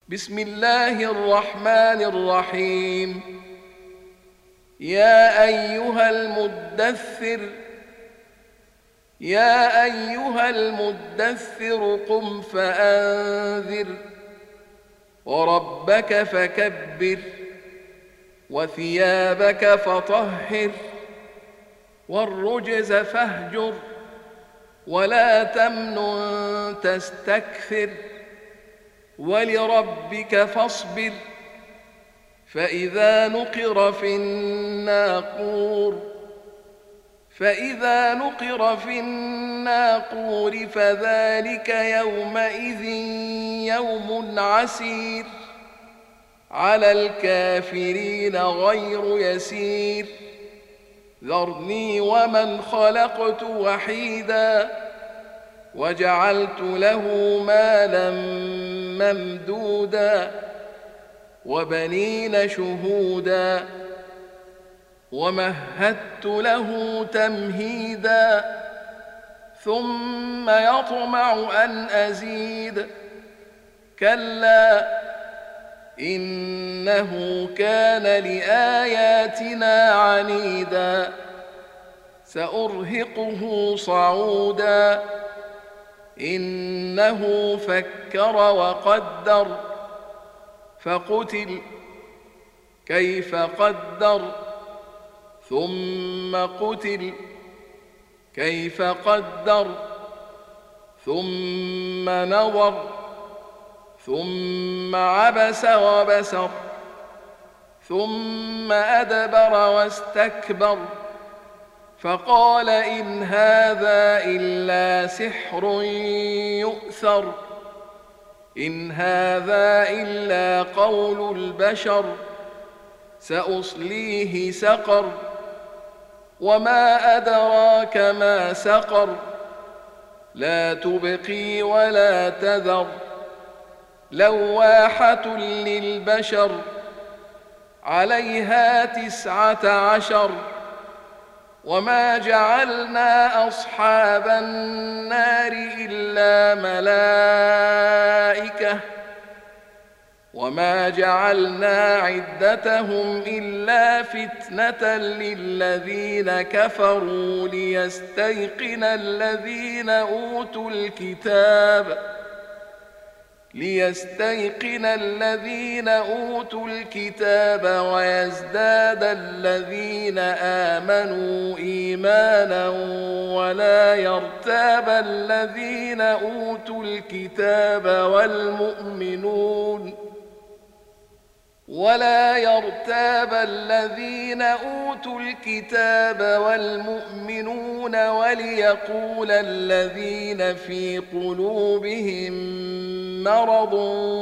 بسم الله الرحمن الرحيم. يا أيها المدثر قم فأنذر وربك فكبر وثيابك فطهر والرجز فاهجر ولا تمنن تستكثر ولربك فاصبر. فإذا نقر في الناقور فذلك يومئذ يوم عسير على الكافرين غير يسير. ذرني ومن خلقت وحيدا وجعلت له مالا ممدودا وبنين شهودا ومهدت له تمهيدا ثم يطمع أن أزيد. كلا إنه كان لآياتنا عنيدا سأرهقه صعودا. إنه فكر وقدر فقتل كيف قدر ثم قتل كيف قدر ثم نظر ثم عبس وبسر ثم أدبر واستكبر فقال إن هذا إلا سحر يؤثر إن هذا إلا قول البشر سأصليه سقر وما أدراك ما سقر لا تبقي ولا تذر لواحة للبشر عليها 19 وما جعلنا أصحاب النار إلا ملائكة وما جعلنا عدتهم إلا فتنة للذين كفروا ليستيقن الذين أوتوا الكتاب ويزداد الذين آمنوا إيمانا ولا يرتاب الذين أوتوا الكتاب والمؤمنون وليقول الذين في قلوبهم مرض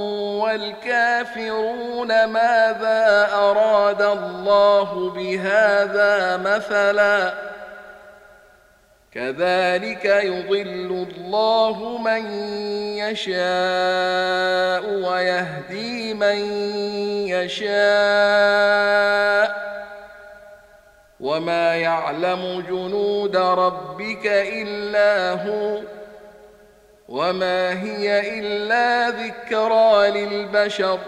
والكافرون ماذا أراد الله بهذا مثلا كذلك يضل الله من يشاء ويهدي من يشاء وما يعلم جنود ربك إلا هو وما هي إلا ذكرى للبشر.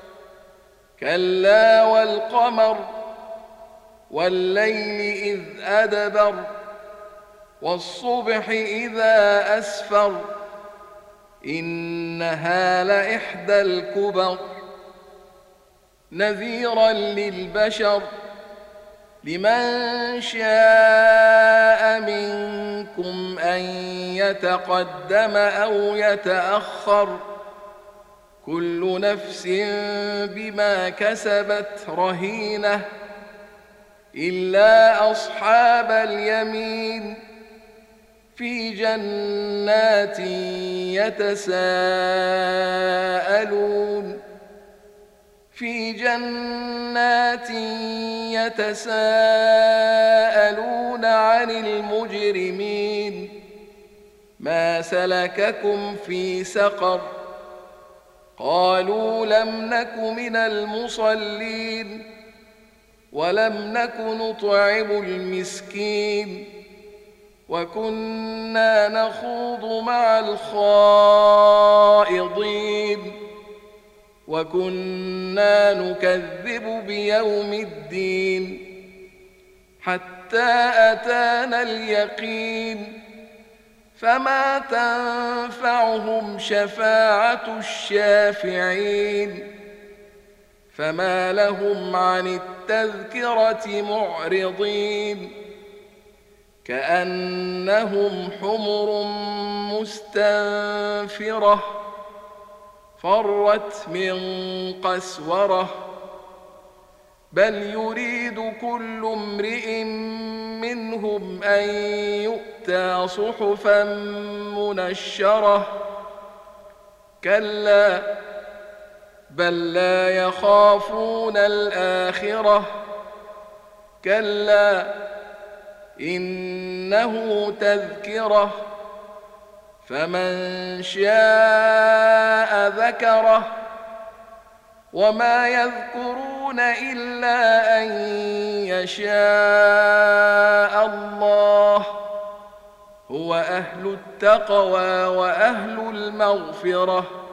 كلا والقمر والليل إذ أدبر والصبح إذا أسفر إنها لإحدى الكبر نذيرا للبشر لمن شاء منكم أن يتقدم أو يتأخر كل نفس بما كسبت رهينة إلا أصحاب اليمين في جنات يتساءلون عن المجرمين ما سلككم في سقر قالوا لم نك من المصلين ولم نك نطعم المسكين وكنا نخوض مع الخائضين وكنا نكذب بيوم الدين حتى أتانا اليقين فما تنفعهم شفاعة الشافعين فما لهم عن التذكرة معرضين كأنهم حمر مستنفرة فرت من قسورة بل يريد كل امرئ منهم أن يؤتى صحفا منشرة كلا بل لا يخافون الآخرة كلا إنه تذكرة فمن شاء ذكره وما يذكرون إلا أن يشاء الله هو أهل التقوى وأهل المغفرة